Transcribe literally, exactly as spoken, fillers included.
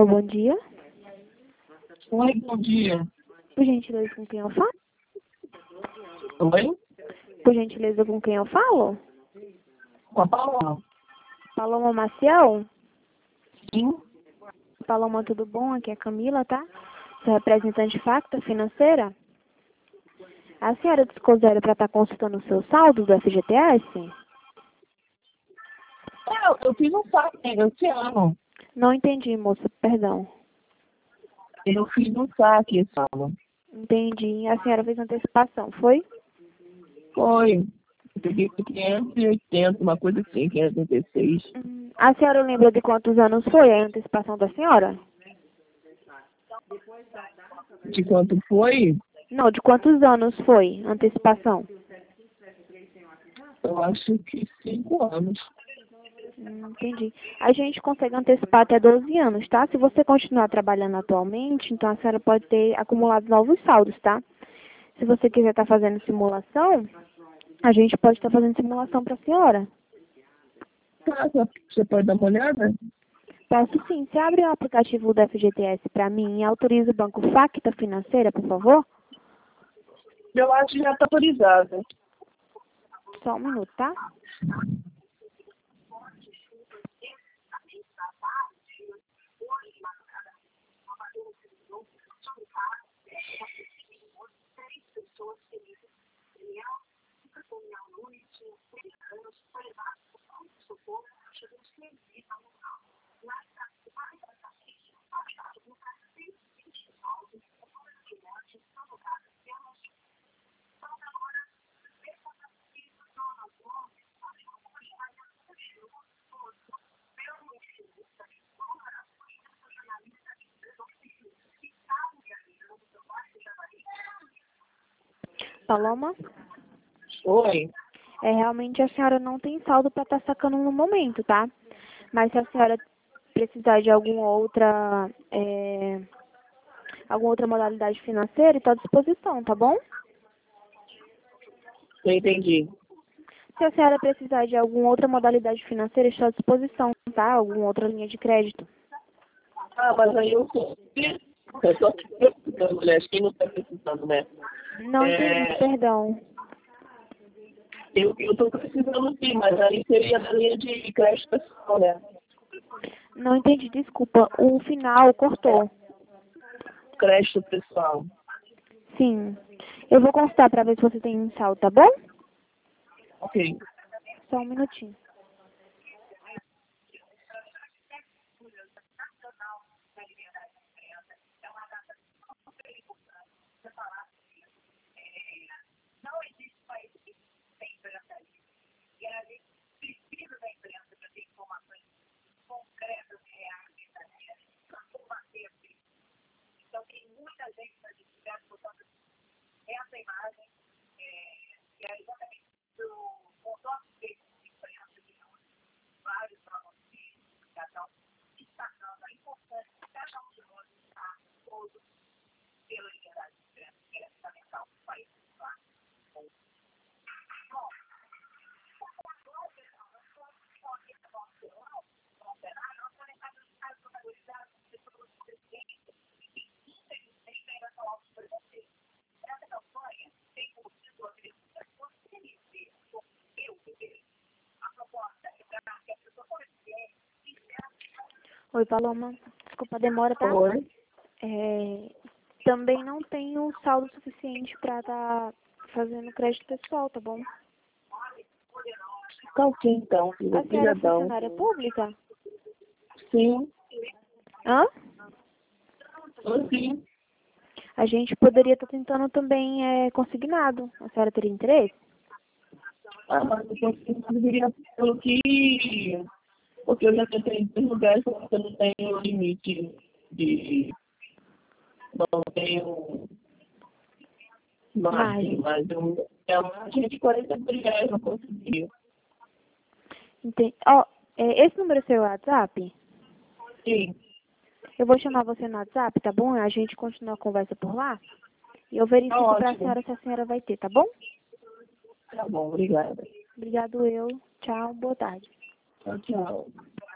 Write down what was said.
bom dia. Oi, bom dia. Por gentileza, com quem eu falo? Oi? Por gentileza, com quem eu falo? Com a Paloma? Paloma Maciel? Sim. Paloma, tudo bom? Aqui é a Camila, tá? Sou representante de Facta Financeira. A senhora desconsidera para estar consultando o seu saldo do F G T S? É, eu fiz um saque esse ano. Não entendi, moça, perdão. Eu fiz um saque esse ano. Entendi. A senhora fez antecipação, foi? Foi. Eu peguei por quinhentos e oitenta, uma coisa assim, quinhentos e oitenta e seis. Hum, A senhora lembra de quantos anos foi a antecipação da senhora? De quanto foi? Não, de quantos anos foi a antecipação? Eu acho que cinco anos. Hum, Entendi. A gente consegue antecipar até doze anos, tá? Se você continuar trabalhando atualmente, então a senhora pode ter acumulado novos saldos, tá? Se você quiser estar fazendo simulação, a gente pode estar fazendo simulação para a senhora. Tá, você pode dar uma olhada? Posso sim. Você abre o aplicativo do F G T S para mim e autoriza o banco Facta Financeira, por favor? Eu acho que já está autorizada. Só um minuto, tá? Paloma? Oi. É, realmente a senhora não tem saldo para estar sacando no momento, tá? Mas se a senhora precisar de alguma outra, é, alguma outra modalidade financeira, está à disposição, tá bom? Eu entendi. Se a senhora precisar de alguma outra modalidade financeira, está à disposição, tá? Alguma outra linha de crédito. Ah, mas aí eu sou... Eu sou precisando, mulher. Acho que não está precisando, né? Não entendi, É, perdão. eu estou precisando sim, mas aí seria da linha de crédito pessoal, né? Não entendi, desculpa. O final cortou. Crédito pessoal. Sim. Eu vou consultar para ver se você tem saldo, tá bom? Ok. Só um minutinho. Oi, Paloma. Desculpa a demora, tá? Oi. É, também não tenho saldo suficiente para estar fazendo crédito pessoal, tá bom? Tá ok, então, filha. A senhora é Obrigadão. funcionária pública? Sim. Hã? Tô sim. A gente poderia estar tentando também é, consignado. A senhora teria interesse? Ah, mas eu consigo deveria pelo que... Porque eu já tentei em dois lugares, porque eu não tenho limite de... Não tenho margem, Margem. mas eu... É uma margem de quarenta reais, não consegui. Entendi. Ó, é, esse número é seu WhatsApp? Sim. Eu vou chamar você no WhatsApp, tá bom? A gente continua a conversa por lá. E eu Tá verifico para a ótimo. senhora se a senhora vai ter, tá bom? Tá bom, obrigada. Obrigado eu. Tchau, boa tarde. Tchau, tchau.